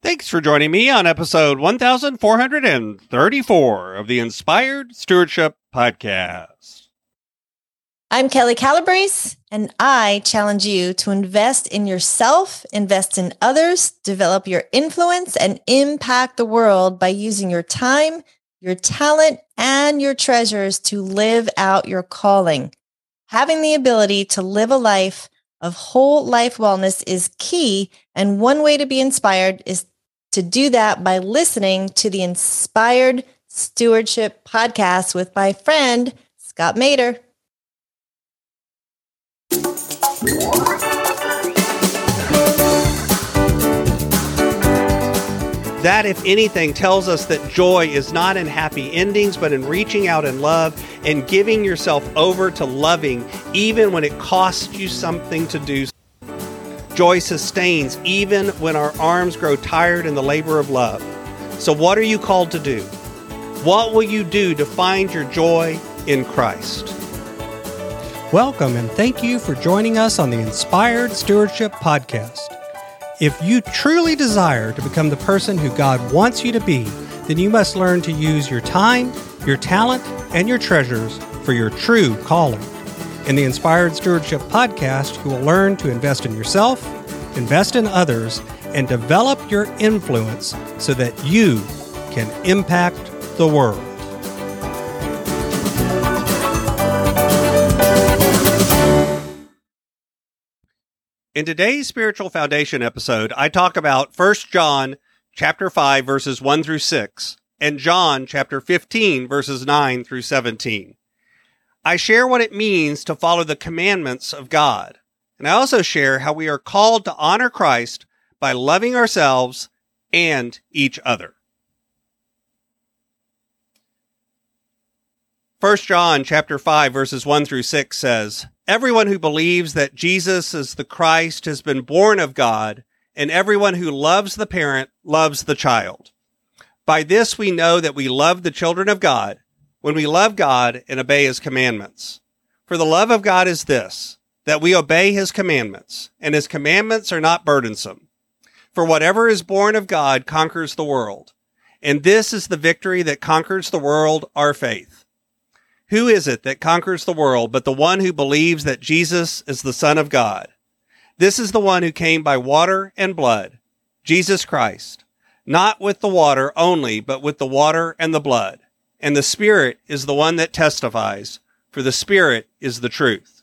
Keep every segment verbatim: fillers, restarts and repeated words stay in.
Thanks for joining me on episode one thousand four hundred thirty-four of the Inspired Stewardship Podcast. I'm Kelly Calabrese, and I challenge you to invest in yourself, invest in others, develop your influence, and impact the world by using your time, your talent, and your treasures to live out your calling. Having the ability to live a life of whole life wellness is key, and one way to be inspired is to do that by listening to the Inspired Stewardship Podcast with my friend, Scott Mader. That, if anything, tells us that joy is not in happy endings, but in reaching out in love and giving yourself over to loving, even when it costs you something to do. Joy sustains even when our arms grow tired in the labor of love. So what are you called to do? What will you do to find your joy in Christ? Welcome and thank you for joining us on the Inspired Stewardship Podcast. If you truly desire to become the person who God wants you to be, then you must learn to use your time, your talent, and your treasures for your true calling. In the Inspired Stewardship Podcast, you will learn to invest in yourself, invest in others, and develop your influence so that you can impact the world. In today's Spiritual Foundation episode, I talk about First John chapter five, verses one through six, and John chapter fifteen, verses nine through seventeen. I share what it means to follow the commandments of God, and I also share how we are called to honor Christ by loving ourselves and each other. First John chapter five, verses one through six says, "Everyone who believes that Jesus is the Christ has been born of God, and everyone who loves the parent loves the child. By this we know that we love the children of God, when we love God and obey his commandments. For the love of God is this, that we obey his commandments, and his commandments are not burdensome. For whatever is born of God conquers the world, and this is the victory that conquers the world, our faith. Who is it that conquers the world but the one who believes that Jesus is the Son of God? This is the one who came by water and blood, Jesus Christ, not with the water only, but with the water and the blood. And the Spirit is the one that testifies, for the Spirit is the truth."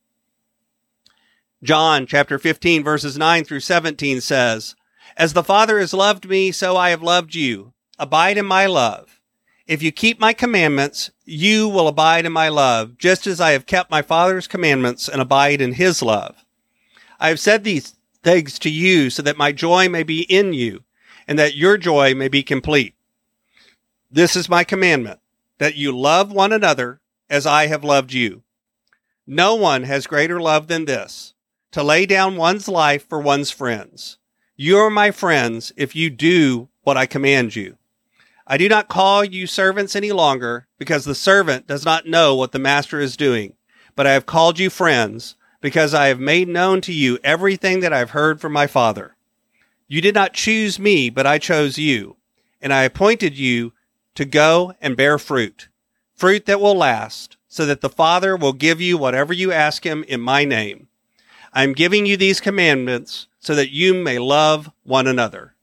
John chapter fifteen, verses nine through seventeen says, "As the Father has loved me, so I have loved you. Abide in my love. If you keep my commandments, you will abide in my love, just as I have kept my Father's commandments and abide in his love. I have said these things to you so that my joy may be in you, and that your joy may be complete. This is my commandment, that you love one another as I have loved you. No one has greater love than this, to lay down one's life for one's friends. You are my friends if you do what I command you. I do not call you servants any longer, because the servant does not know what the master is doing. But I have called you friends, because I have made known to you everything that I have heard from my Father. You did not choose me, but I chose you, and I appointed you to go and bear fruit, fruit that will last, so that the Father will give you whatever you ask him in my name. I am giving you these commandments so that you may love one another."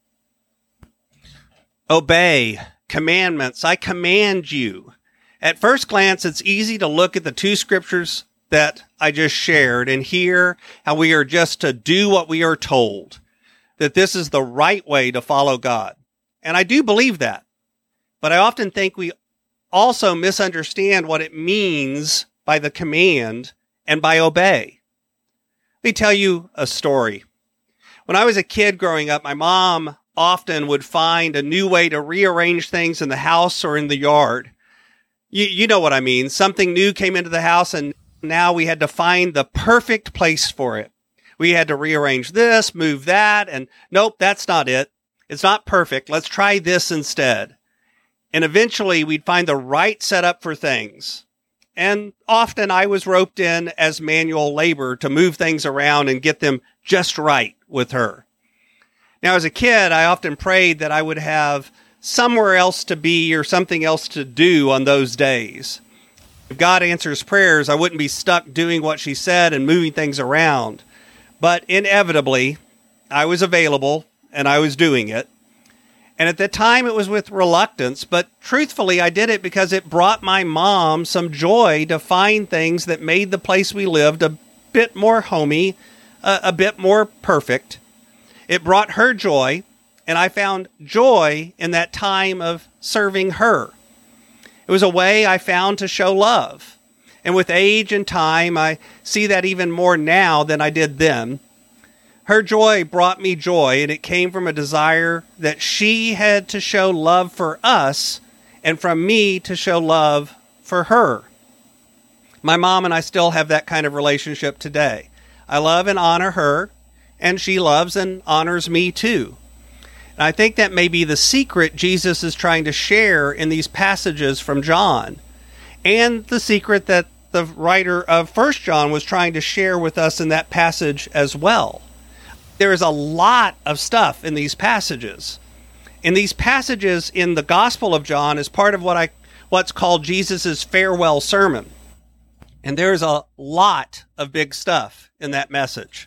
Obey commandments. I command you. At first glance, it's easy to look at the two scriptures that I just shared and hear how we are just to do what we are told, that this is the right way to follow God. And I do believe that. But I often think we also misunderstand what it means by the command and by obey. Let me tell you a story. When I was a kid growing up, my mom often would find a new way to rearrange things in the house or in the yard. You, you know what I mean. Something new came into the house, and now we had to find the perfect place for it. We had to rearrange this, move that, and nope, that's not it. It's not perfect. Let's try this instead. And eventually we'd find the right setup for things. And often I was roped in as manual labor to move things around and get them just right with her. Now, as a kid, I often prayed that I would have somewhere else to be or something else to do on those days. If God answers prayers, I wouldn't be stuck doing what she said and moving things around. But inevitably, I was available and I was doing it. And at the time, it was with reluctance, but truthfully, I did it because it brought my mom some joy to find things that made the place we lived a bit more homey, a, a bit more perfect. It brought her joy, and I found joy in that time of serving her. It was a way I found to show love. And with age and time, I see that even more now than I did then. Her joy brought me joy, and it came from a desire that she had to show love for us and from me to show love for her. My mom and I still have that kind of relationship today. I love and honor her, and she loves and honors me too. And I think that may be the secret Jesus is trying to share in these passages from John, and the secret that the writer of First John was trying to share with us in that passage as well. There is a lot of stuff in these passages. In these passages in the Gospel of John is part of what I what's called Jesus' farewell sermon. And there's a lot of big stuff in that message.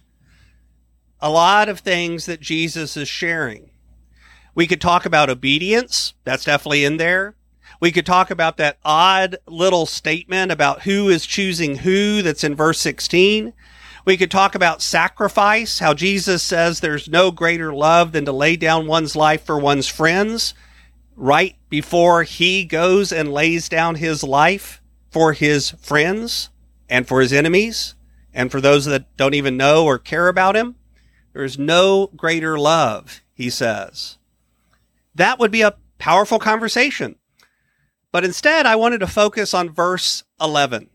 A lot of things that Jesus is sharing. We could talk about obedience. That's definitely in there. We could talk about that odd little statement about who is choosing who that's in verse sixteen. We could talk about sacrifice, how Jesus says there's no greater love than to lay down one's life for one's friends, right before he goes and lays down his life for his friends and for his enemies and for those that don't even know or care about him. There is no greater love, he says. That would be a powerful conversation. But instead, I wanted to focus on verse eleven.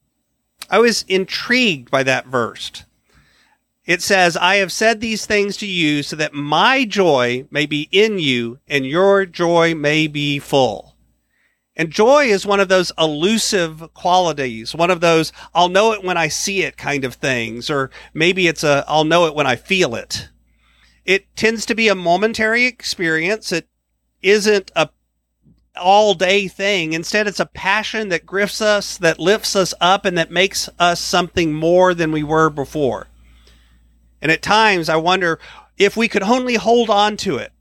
I was intrigued by that verse. It says, I have said these things to you so that my joy may be in you and your joy may be full. And joy is one of those elusive qualities, one of those I'll know it when I see it kind of things, or maybe it's a I'll know it when I feel it. It tends to be a momentary experience. It isn't a all-day thing. Instead, it's a passion that grips us, that lifts us up, and that makes us something more than we were before. And at times, I wonder if we could only hold on to it.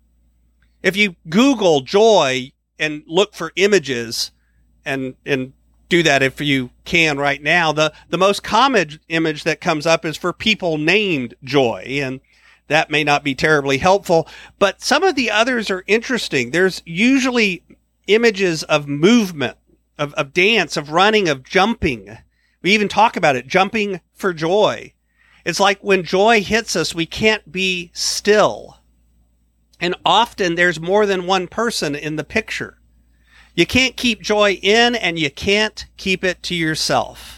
If you Google joy and look for images, and and do that if you can right now, the, the most common image that comes up is for people named Joy, and that may not be terribly helpful, but some of the others are interesting. There's usually images of movement, of, of dance, of running, of jumping. We even talk about it, jumping for joy. It's like when joy hits us, we can't be still. And often there's more than one person in the picture. You can't keep joy in, and you can't keep it to yourself.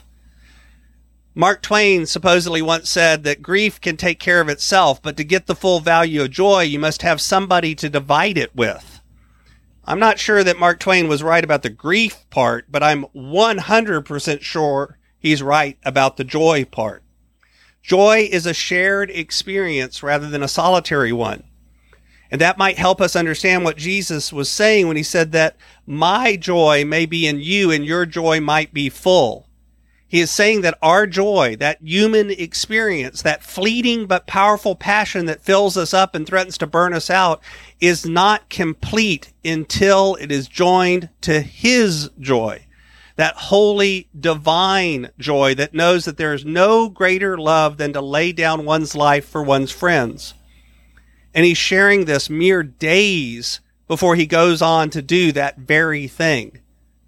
Mark Twain supposedly once said that grief can take care of itself, but to get the full value of joy, you must have somebody to divide it with. I'm not sure that Mark Twain was right about the grief part, but I'm one hundred percent sure he's right about the joy part. Joy is a shared experience rather than a solitary one. And that might help us understand what Jesus was saying when he said that my joy may be in you and your joy might be full. He is saying that our joy, that human experience, that fleeting but powerful passion that fills us up and threatens to burn us out, is not complete until it is joined to his joy. That holy, divine joy that knows that there is no greater love than to lay down one's life for one's friends. And he's sharing this mere days before he goes on to do that very thing.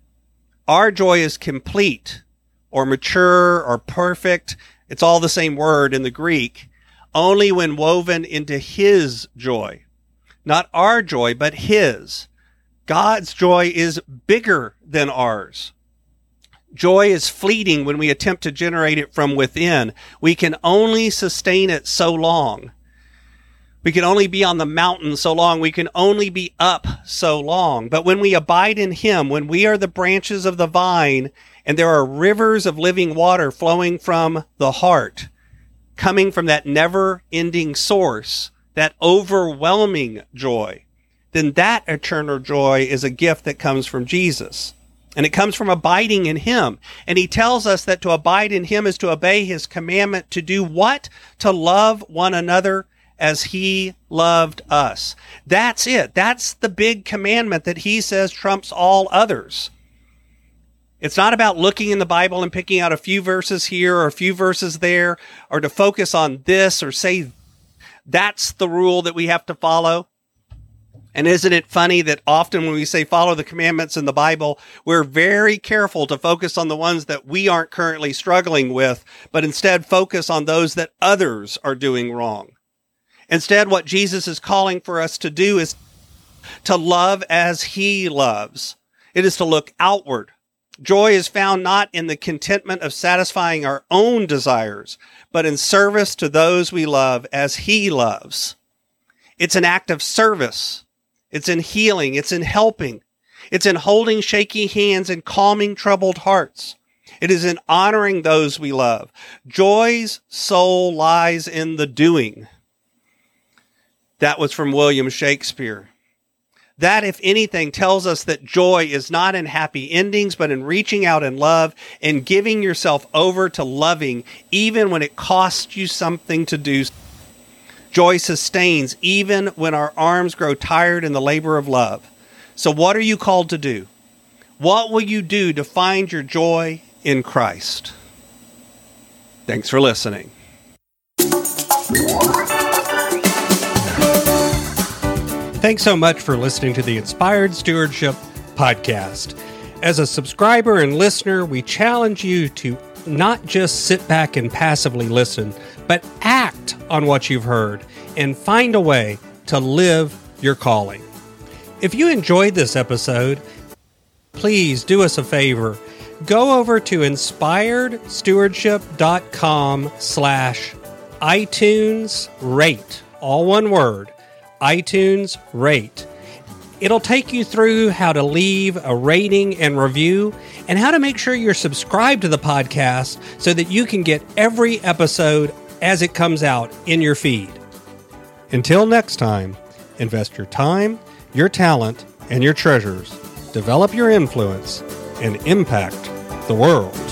Our joy is complete, or mature, or perfect. It's all the same word in the Greek, only when woven into his joy. Not our joy, but his. God's joy is bigger than ours. Joy is fleeting when we attempt to generate it from within. We can only sustain it so long. We can only be on the mountain so long. We can only be up so long. But when we abide in him, when we are the branches of the vine, and there are rivers of living water flowing from the heart, coming from that never-ending source, that overwhelming joy, then that eternal joy is a gift that comes from Jesus. And it comes from abiding in him. And he tells us that to abide in him is to obey his commandment to do what? To love one another as he loved us. That's it. That's the big commandment that he says trumps all others. It's not about looking in the Bible and picking out a few verses here or a few verses there, or to focus on this or say that's the rule that we have to follow. And isn't it funny that often when we say follow the commandments in the Bible, we're very careful to focus on the ones that we aren't currently struggling with, but instead focus on those that others are doing wrong. Instead, what Jesus is calling for us to do is to love as he loves. It is to look outward. Joy is found not in the contentment of satisfying our own desires, but in service to those we love as he loves. It's an act of service. It's in healing. It's in helping. It's in holding shaky hands and calming troubled hearts. It is in honoring those we love. Joy's soul lies in the doing. That was from William Shakespeare. That, if anything, tells us that joy is not in happy endings, but in reaching out in love and giving yourself over to loving, even when it costs you something to do. Joy sustains even when our arms grow tired in the labor of love. So what are you called to do? What will you do to find your joy in Christ? Thanks for listening. Thanks so much for listening to the Inspired Stewardship Podcast. As a subscriber and listener, we challenge you to not just sit back and passively listen, but act on what you've heard and find a way to live your calling. If you enjoyed this episode, please do us a favor. Go over to inspired stewardship dot com slash iTunes rate, all one word, iTunes rate. It'll take you through how to leave a rating and review and how to make sure you're subscribed to the podcast so that you can get every episode as it comes out in your feed. Until next time, invest your time, your talent, and your treasures. Develop your influence and impact the world.